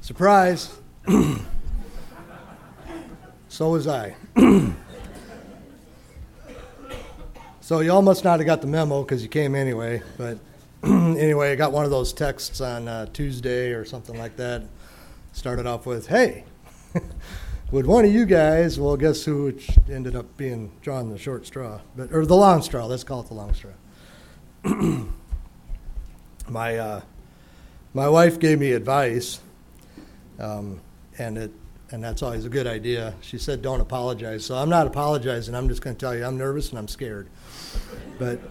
Surprise! So was I. So y'all must not have got the memo because you came anyway. But anyway, I got one of those texts on Tuesday or something like that. Started off with, "Hey, would one of you guys?" Well, guess who? Which ended up being drawing the short straw, or the long straw. Let's call it the long straw. My wife gave me advice, and that's always a good idea. She said, "Don't apologize." So I'm not apologizing. I'm just going to tell you I'm nervous and I'm scared. But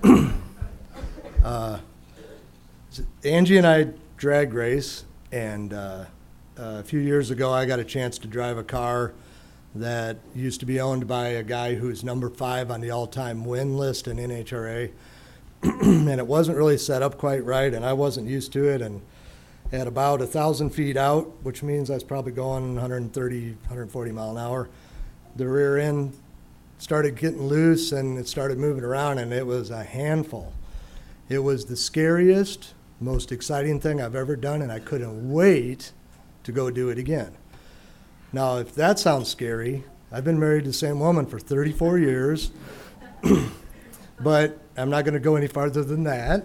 Angie and I drag race, and a few years ago I got a chance to drive a car that used to be owned by a guy who's number 5 on the all-time win list in NHRA. And it wasn't really set up quite right, and I wasn't used to it. And at about 1,000 feet out, which means I was probably going 130, 140 mile an hour, the rear end started getting loose and it started moving around, and it was a handful. It was the scariest, most exciting thing I've ever done, and I couldn't wait to go do it again. Now, if that sounds scary, I've been married to the same woman for 34 years, but I'm not going to go any farther than that.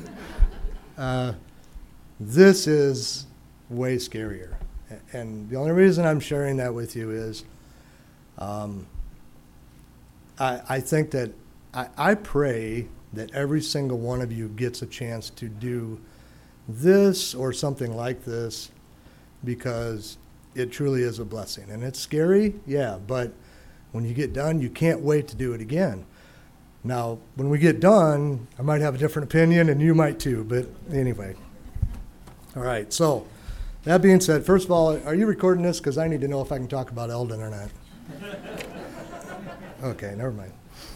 This is way scarier. And the only reason I'm sharing that with you is I think that I pray that every single one of you gets a chance to do this or something like this, because it truly is a blessing. And it's scary, yeah, but when you get done, you can't wait to do it again. Now, when we get done, I might have a different opinion, and you might too, but anyway. All right, so that being said, first of all, are you recording this? Because I need to know if I can talk about Eldon or not. Okay, never mind.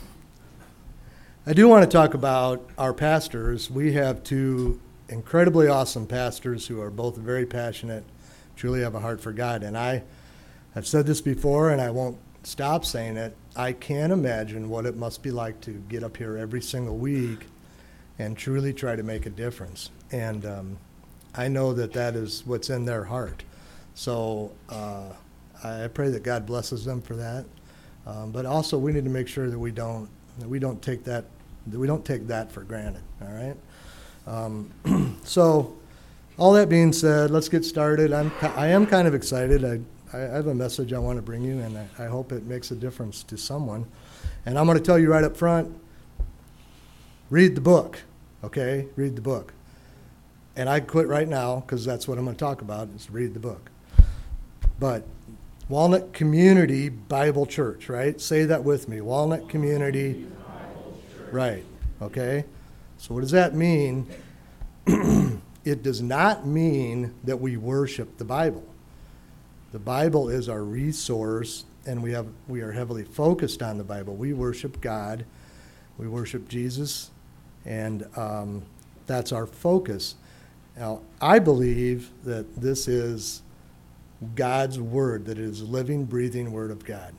I do want to talk about our pastors. We have 2 incredibly awesome pastors who are both very passionate, truly have a heart for God. And I've said this before, and I won't stop saying it. I can't imagine what it must be like to get up here every single week and truly try to make a difference. And I know that is what's in their heart. So I pray that God blesses them for that. But also, we need to make sure that we don't take that for granted. All right. So, all that being said, let's get started. I am kind of excited. I have a message I want to bring you, and I hope it makes a difference to someone. And I'm going to tell you right up front, read the book, okay? Read the book. And I quit right now because that's what I'm going to talk about, is read the book. But Walnut Community Bible Church, right? Say that with me. Walnut Community Bible Church. Right, okay? So what does that mean? It does not mean that we worship the Bible. The Bible is our resource, and we are heavily focused on the Bible. We worship God. We worship Jesus, and that's our focus. Now, I believe that this is God's Word, that it is a living, breathing Word of God.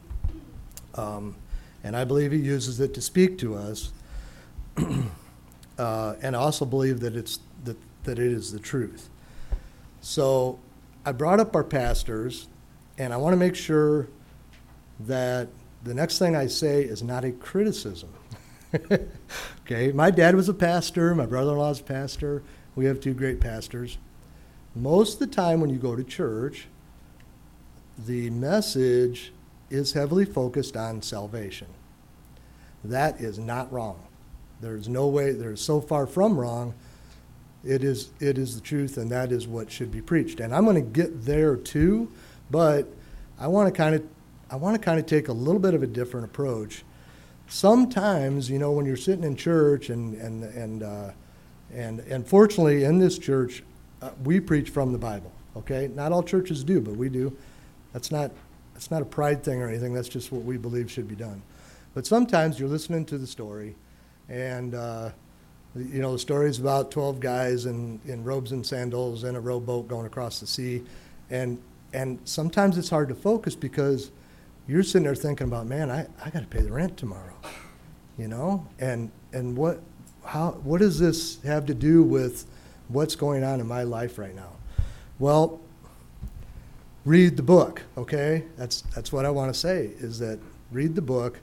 And I believe He uses it to speak to us, and I also believe that it is the truth. So I brought up our pastors, and I want to make sure that the next thing I say is not a criticism. Okay, my dad was a pastor, my brother-in-law is a pastor. We have 2 great pastors. Most of the time when you go to church, the message is heavily focused on salvation. That is not wrong. There's no way, there's so far from wrong. It is the truth, and that is what should be preached. And I'm going to get there too, but I want to kind of take a little bit of a different approach. Sometimes, when you're sitting in church, and fortunately in this church, we preach from the Bible. Okay, not all churches do, but we do. That's not a pride thing or anything. That's just what we believe should be done. But sometimes you're listening to the story, and the story is about 12 guys in robes and sandals in a rowboat going across the sea, and sometimes it's hard to focus because you're sitting there thinking about, man, I got to pay the rent tomorrow, and what does this have to do with what's going on in my life right now? Well, read the book, okay? That's what I want to say, is that read the book.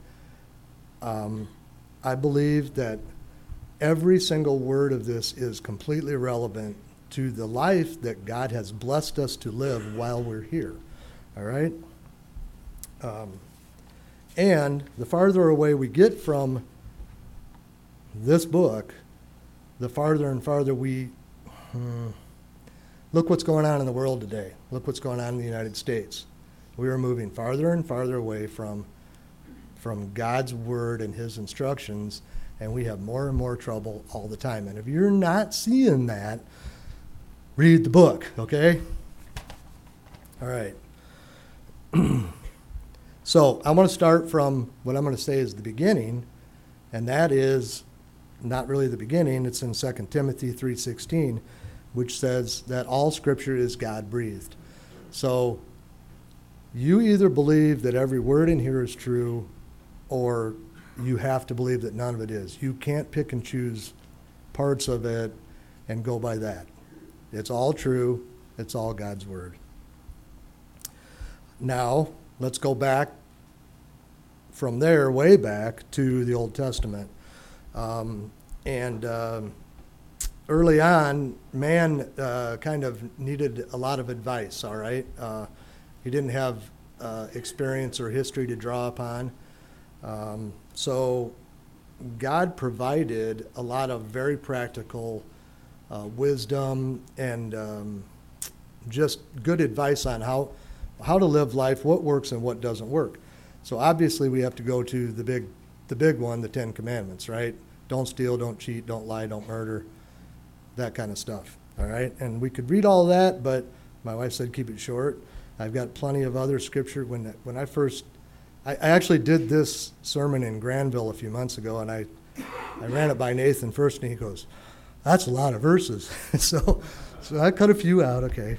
I believe that every single word of this is completely relevant to the life that God has blessed us to live while we're here, all right? And the farther away we get from this book, the farther and farther we look what's going on in the world today. Look what's going on in the United States. We are moving farther and farther away from God's word and his instructions, and we have more and more trouble all the time. And if you're not seeing that, read the book, okay? All right. So I want to start from what I'm going to say is the beginning, and that is not really the beginning. It's in 2 Timothy 3:16, which says that all Scripture is God-breathed. So you either believe that every word in here is true, or you have to believe that none of it is. You can't pick and choose parts of it and go by that. It's all true. It's all God's word. Now, let's go back from there, way back, to the Old Testament. Early on, man kind of needed a lot of advice, all right? He didn't have experience or history to draw upon. So God provided a lot of very practical wisdom and just good advice on how to live life, what works and what doesn't work. So obviously we have to go to the big one, the 10 Commandments, right? Don't steal, don't cheat, don't lie, don't murder, that kind of stuff, all right? And we could read all that, but my wife said keep it short. I've got plenty of other scripture. When I actually did this sermon in Granville a few months ago, and I ran it by Nathan first, and he goes, that's a lot of verses. so I cut a few out, okay.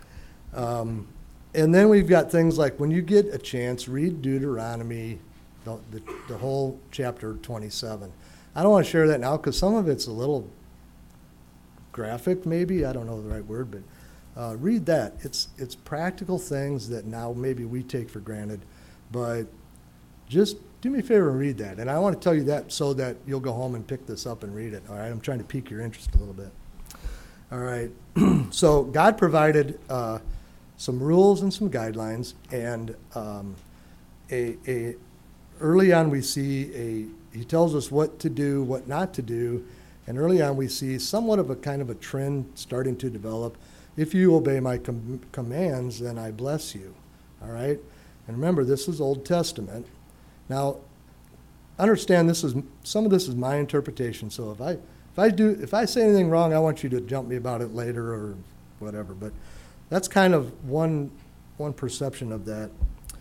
And then we've got things like, when you get a chance, read Deuteronomy, the whole chapter 27. I don't want to share that now because some of it's a little graphic, maybe. I don't know the right word, but read that. It's practical things that now maybe we take for granted, but just do me a favor and read that. And I want to tell you that so that you'll go home and pick this up and read it, all right? I'm trying to pique your interest a little bit. All right. So God provided some rules and some guidelines, and early on we see he tells us what to do, what not to do, and early on we see somewhat of a kind of a trend starting to develop. If you obey my commands, then I bless you, all right? And remember, this is Old Testament. Now, understand some of this is my interpretation, so if I say anything wrong, I want you to jump me about it later or whatever, but that's kind of one perception of that.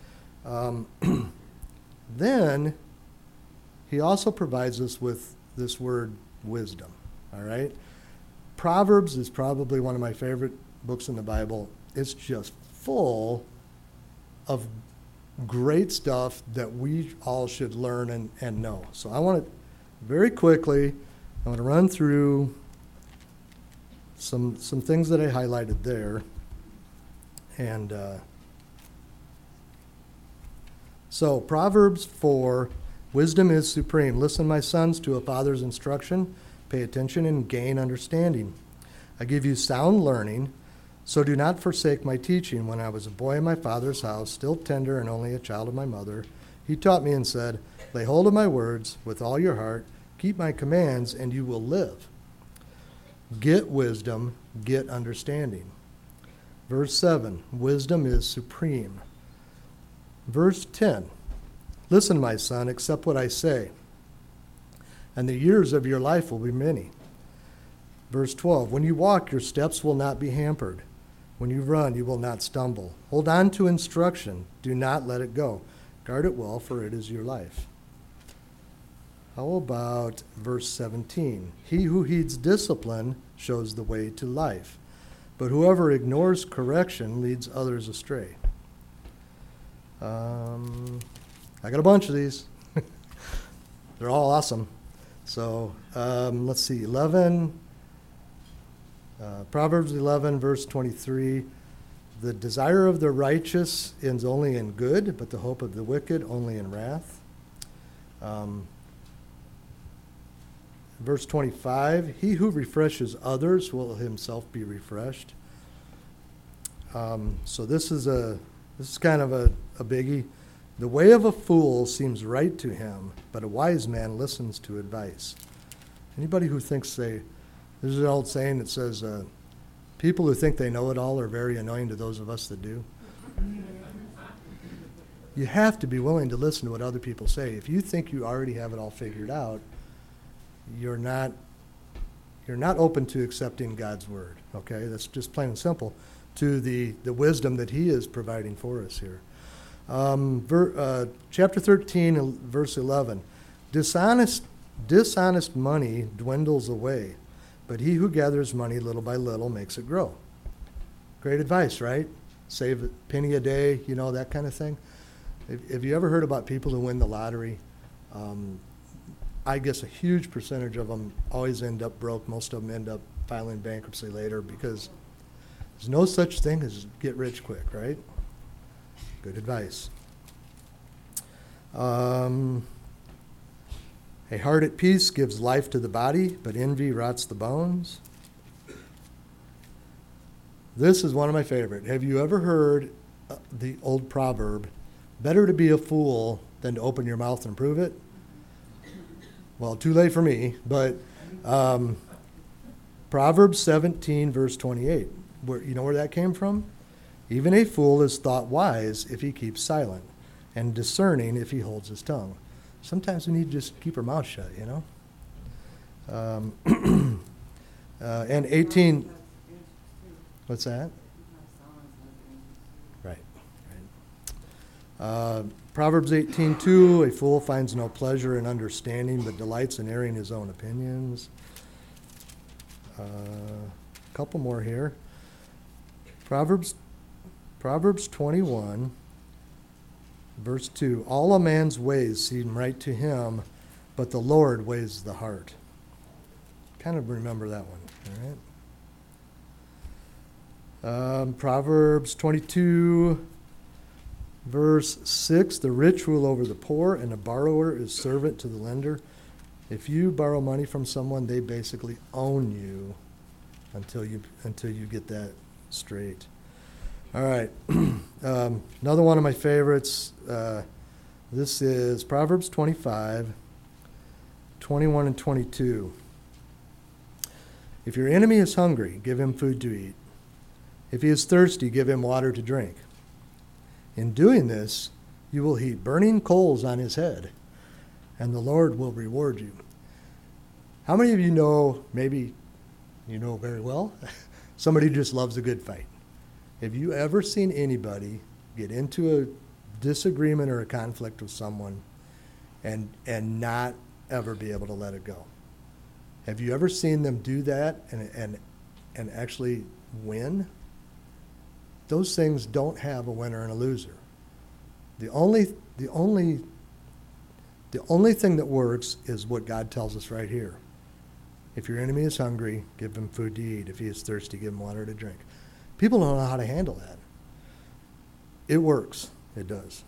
Then he also provides us with this word wisdom, all right? Proverbs is probably one of my favorite books in the Bible. It's just full of great stuff that we all should learn and know. So I want to very quickly, I want to run through some things that I highlighted there. And so Proverbs 4, wisdom is supreme. Listen, my sons, to a father's instruction. Pay attention and gain understanding. I give you sound learning, so do not forsake my teaching. When I was a boy in my father's house, still tender and only a child of my mother, he taught me and said, lay hold of my words with all your heart, keep my commands, and you will live. Get wisdom, get understanding. Verse 7, wisdom is supreme. Verse 10, listen, my son, accept what I say, and the years of your life will be many. Verse 12, when you walk, your steps will not be hampered. When you run, you will not stumble. Hold on to instruction. Do not let it go. Guard it well, for it is your life. How about verse 17? He who heeds discipline shows the way to life, but whoever ignores correction leads others astray. I got a bunch of these. They're all awesome. So let's see, Proverbs 11, verse 23. The desire of the righteous ends only in good, but the hope of the wicked only in wrath. Verse 25, he who refreshes others will himself be refreshed. So this is kind of a biggie. The way of a fool seems right to him, but a wise man listens to advice. Anybody who thinks there's an old saying that says, people who think they know it all are very annoying to those of us that do. You have to be willing to listen to what other people say. If you think you already have it all figured out, you're not open to accepting God's word. Okay, that's just plain and simple. To the wisdom that he is providing for us here. Chapter 13, verse 11. Dishonest money dwindles away, but he who gathers money little by little makes it grow. Great advice, right? Save a penny a day, that kind of thing. Have you ever heard about people who win the lottery? I guess a huge percentage of them always end up broke. Most of them end up filing bankruptcy later because there's no such thing as get rich quick, right? Good advice. A heart at peace gives life to the body, but envy rots the bones. This is one of my favorite. Have you ever heard the old proverb, better to be a fool than to open your mouth and prove it? Well, too late for me, but Proverbs 17, verse 28. You know where that came from? Even a fool is thought wise if he keeps silent, and discerning if he holds his tongue. Sometimes we need to just keep our mouth shut, And 18, what's that? Right. Proverbs 18:2, a fool finds no pleasure in understanding, but delights in airing his own opinions. A couple more here. Proverbs 21, verse 2, all a man's ways seem right to him, but the Lord weighs the heart. Kind of remember that one, all right? Proverbs 22, verse 6, the rich rule over the poor, and the borrower is servant to the lender. If you borrow money from someone, they basically own you until you get that straight. All right. Another one of my favorites. This is Proverbs 25, 21 and 22. If your enemy is hungry, give him food to eat. If he is thirsty, give him water to drink. In doing this, you will heap burning coals on his head, and the Lord will reward you. How many of you know, maybe you know very well, somebody who just loves a good fight? Have you ever seen anybody get into a disagreement or a conflict with someone and not ever be able to let it go? Have you ever seen them do that and actually win? Those things don't have a winner and a loser. The only thing that works is what God tells us right here. If your enemy is hungry, give him food to eat. If he is thirsty, give him water to drink. People don't know how to handle that. It works. It does.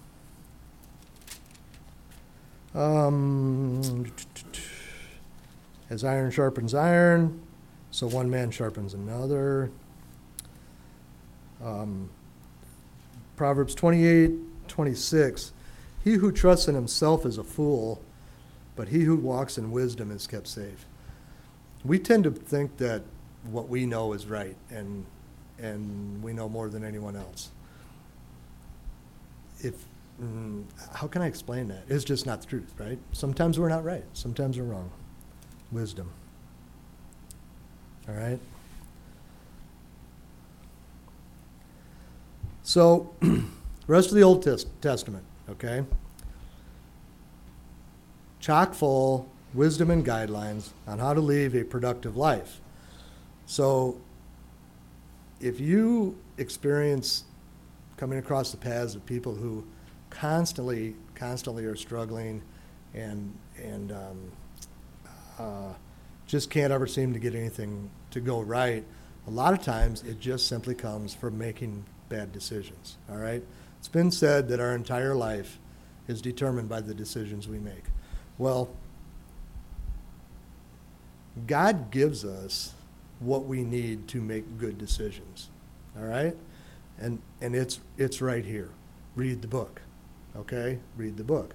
As iron sharpens iron, so one man sharpens another. Proverbs 28:26. He who trusts in himself is a fool, but he who walks in wisdom is kept safe. We tend to think that what we know is right, and we know more than anyone else. How can I explain that? It's just not the truth, right? Sometimes we're not right. Sometimes we're wrong. Wisdom. All right? So, rest of the Old Testament, okay? Chock full wisdom and guidelines on how to live a productive life. So, if you experience coming across the paths of people who constantly are struggling and just can't ever seem to get anything to go right, a lot of times it just simply comes from making bad decisions, all right? It's been said that our entire life is determined by the decisions we make. Well, God gives us what we need to make good decisions, all right? And it's right here. Read the book, okay? Read the book.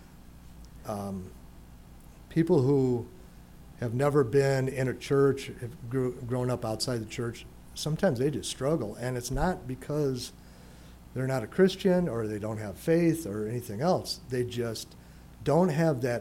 People who have never been in a church, have grown up outside the church, sometimes they just struggle. And it's not because they're not a Christian or they don't have faith or anything else. They just don't have that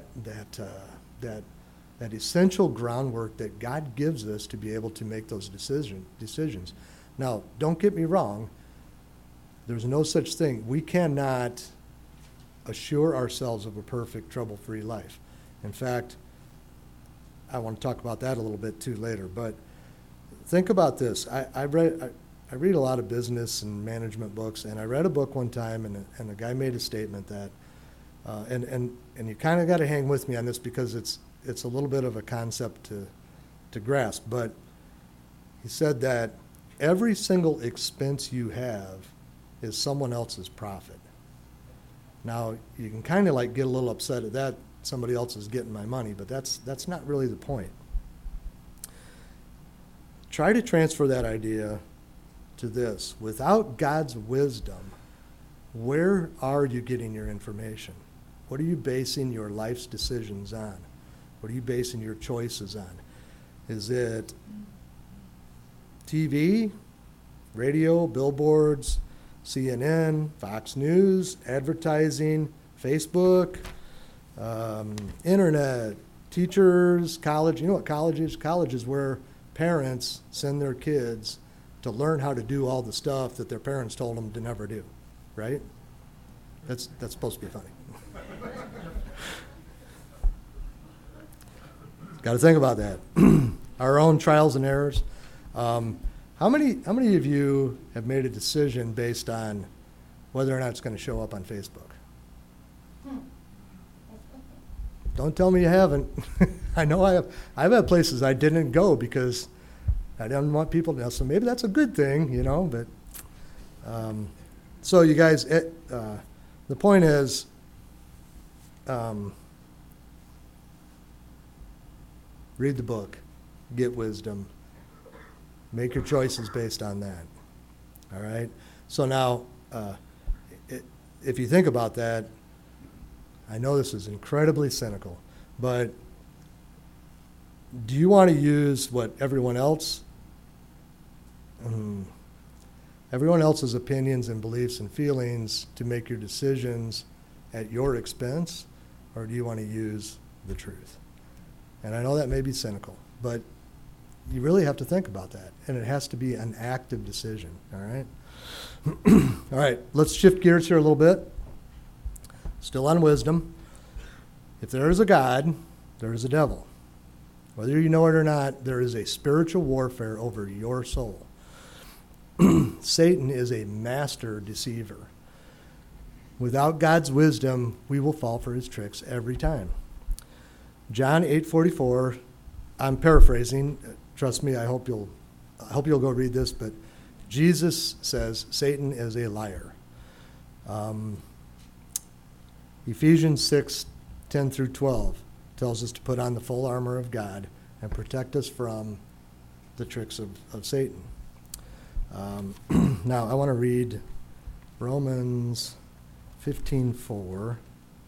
essential groundwork that God gives us to be able to make those decisions. Now, don't get me wrong. There's no such thing. We cannot assure ourselves of a perfect, trouble-free life. In fact, I want to talk about that a little bit too later. But think about this. I read a lot of business and management books, and I read a book one time, and a guy made a statement that, and you kind of got to hang with me on this because it's a little bit of a concept to grasp. But he said that every single expense you have is someone else's profit. Now, you can kind of like get a little upset at that. Somebody else is getting my money, but that's not really the point. Try to transfer that idea to this. Without God's wisdom, where are you getting your information? What are you basing your life's decisions on? What are you basing your choices on? Is it TV, radio, billboards, CNN, Fox News, advertising, Facebook, internet, teachers, college? You know what college is? College is where parents send their kids to learn how to do all the stuff that their parents told them to never do, right? That's supposed to be funny. Got to think about that. Our own trials and errors. How many of you have made a decision based on whether or not it's going to show up on Facebook? Don't tell me you haven't. I know I have. I've had places I didn't go because I didn't want people to know. So maybe that's a good thing, you know. But so you guys, the point is, read the book, get wisdom, make your choices based on that. All right. So now, if you think about that, I know this is incredibly cynical, but do you want to use what everyone else's opinions and beliefs and feelings to make your decisions at your expense, or do you want to use the truth? And I know that may be cynical, but you really have to think about that, and it has to be an active decision, all right? All right, let's shift gears here a little bit. Still on wisdom. If there is a God, there is a devil. Whether you know it or not, there is a spiritual warfare over your soul. Satan is a master deceiver. Without God's wisdom, we will fall for his tricks every time. John 8:44, I'm paraphrasing. Trust me, I hope you'll go read this, but Jesus says Satan is a liar. Ephesians 6:10-12 tells us to put on the full armor of God and protect us from the tricks of Satan. Now, I want to read Romans 15:4.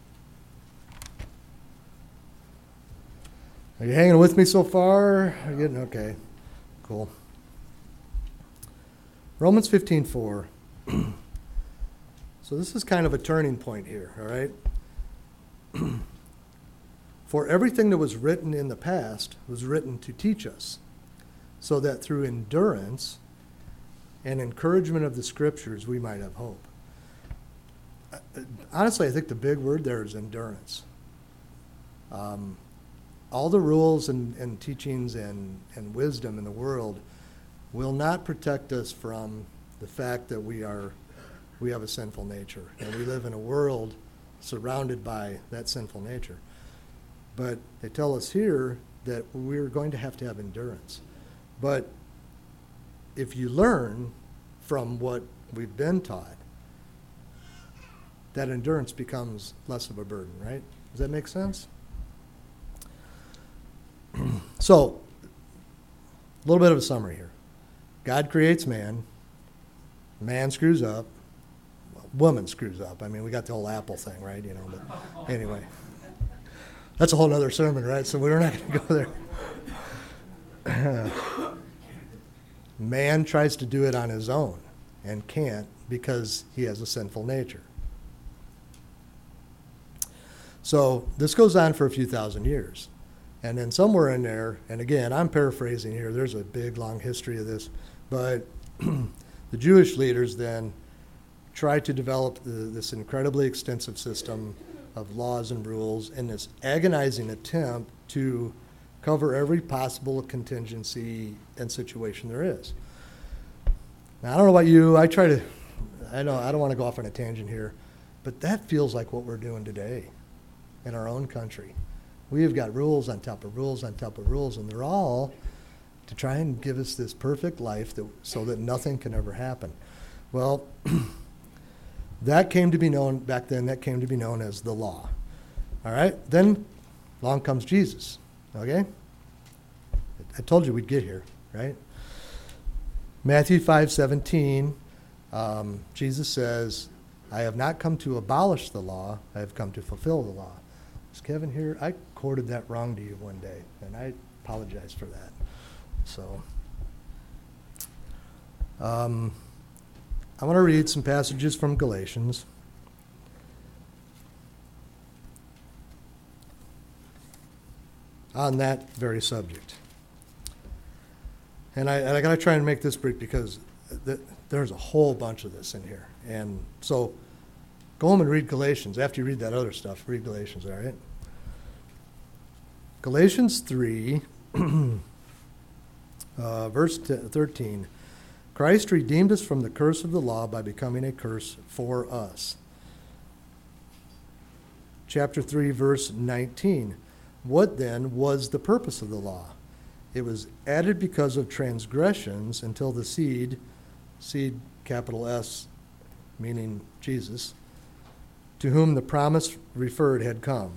Are you hanging with me so far? Are you getting okay? Cool. Romans 15:4. So this is kind of a turning point here, all right? For everything that was written in the past was written to teach us, so that through endurance and encouragement of the Scriptures we might have hope. Honestly, I think the big word there is endurance. All the rules and teachings and wisdom in the world will not protect us from the fact that we have a sinful nature, and we live in a world surrounded by that sinful nature. But they tell us here that we're going to have endurance. But if you learn from what we've been taught, that endurance becomes less of a burden, right? Does that make sense? So, a little bit of a summary here. God creates man. Man screws up. Woman screws up. I mean, we got the whole Apple thing, right? But anyway. That's a whole other sermon, right? So we're not going to go there. Man tries to do it on his own and can't because he has a sinful nature. So this goes on for a few thousand years. And then somewhere in there, and again, I'm paraphrasing here, there's a big, long history of this, but the Jewish leaders then tried to develop this incredibly extensive system of laws and rules in this agonizing attempt to cover every possible contingency and situation there is. Now, I don't know about you, I don't want to go off on a tangent here, but that feels like what we're doing today in our own country. We have got rules on top of rules on top of rules, and they're all to try and give us this perfect life so that nothing can ever happen. Well, that came to be known, back then, that came to be known as the law. All right? Then along comes Jesus, okay? I told you we'd get here, right? Matthew 5:17, Jesus says, I have not come to abolish the law, I have come to fulfill the law. Is Kevin here? I quoted that wrong to you one day, and I apologize for that. So, I want to read some passages from Galatians. On that very subject. And I got to try and make this brief because there's a whole bunch of this in here. And so go home and read Galatians. After you read that other stuff, read Galatians, all right? Galatians 3, verse 13. Christ redeemed us from the curse of the law by becoming a curse for us. Chapter 3, verse 19. What then was the purpose of the law? It was added because of transgressions until the seed, capital S, meaning Jesus, to whom the promise referred had come.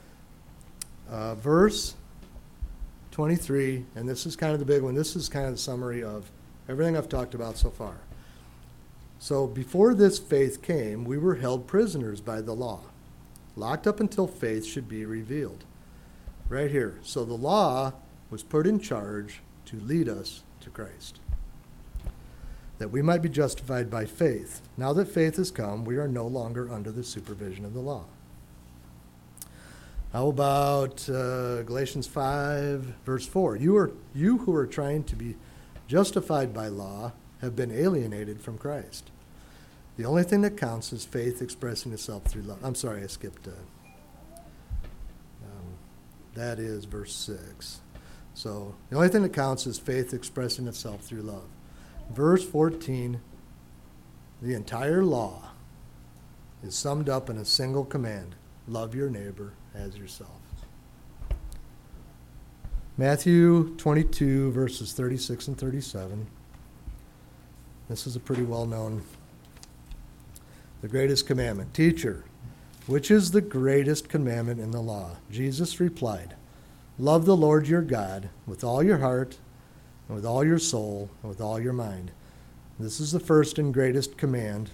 Verse 23, and this is kind of the big one. This is kind of the summary of everything I've talked about so far. So before this faith came, we were held prisoners by the law, locked up until faith should be revealed. Right here. So the law was put in charge to lead us to Christ, that we might be justified by faith. Now that faith has come, we are no longer under the supervision of the law. How about Galatians 5, verse 4? You who are trying to be justified by law have been alienated from Christ. The only thing that counts is faith expressing itself through love. I'm sorry, I skipped. That is verse 6. So the only thing that counts is faith expressing itself through love. Verse 14, the entire law is summed up in a single command: love your neighbor as yourself. Matthew 22, verses 36 and 37. This is a pretty well-known, the greatest commandment. Teacher, which is the greatest commandment in the law? Jesus replied, love the Lord your God with all your heart, and with all your soul, and with all your mind. This is the first and greatest commandment.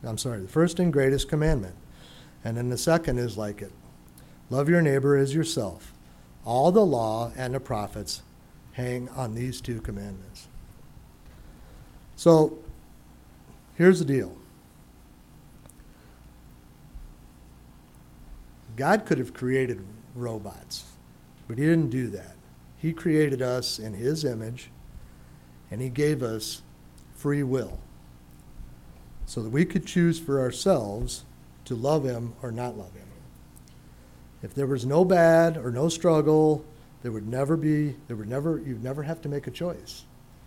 And then the second is like it. Love your neighbor as yourself. All the law and the prophets hang on these two commandments. So, here's the deal. God could have created robots, but he didn't do that. He created us in his image, and he gave us free will so that we could choose for ourselves to love him or not love him. If there was no bad or no struggle, you'd never have to make a choice.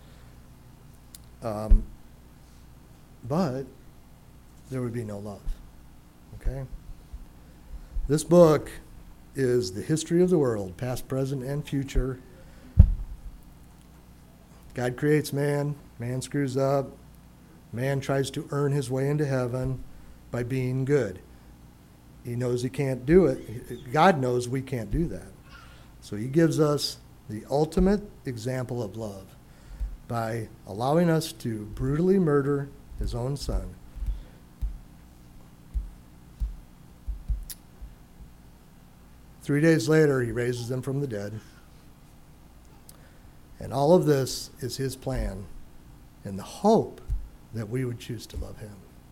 But there would be no love. Okay? This book is the history of the world, past, present, and future. God creates man, man screws up, Man tries to earn his way into heaven by being good. He knows he can't do it. God knows we can't do that. So he gives us the ultimate example of love by allowing us to brutally murder his own son. Three days later, he raises him from the dead. And all of this is his plan in the hope that we would choose to love him.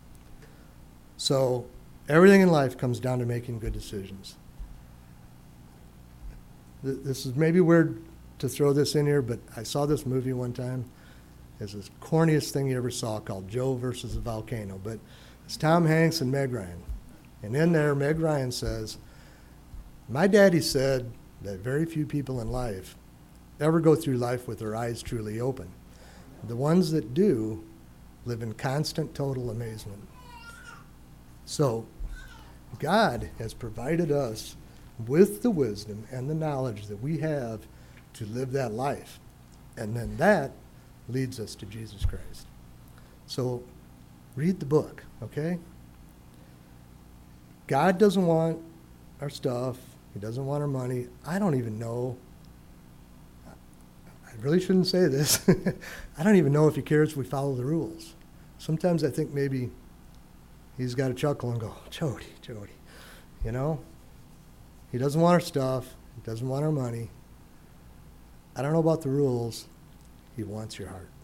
So everything in life comes down to making good decisions. This is maybe weird to throw this in here, but I saw this movie one time. It's the corniest thing you ever saw, called Joe versus the Volcano. But it's Tom Hanks and Meg Ryan. And in there, Meg Ryan says, "My daddy said that very few people in life ever go through life with their eyes truly open. The ones that do live in constant total amazement." So God has provided us with the wisdom and the knowledge that we have to live that life. And then that leads us to Jesus Christ. So read the book, okay? God doesn't want our stuff. He doesn't want our money. I don't even know. I really shouldn't say this. I don't even know if he cares if we follow the rules. Sometimes I think maybe he's got to chuckle and go, Jody, you know? He doesn't want our stuff. He doesn't want our money. I don't know about the rules. He wants your heart.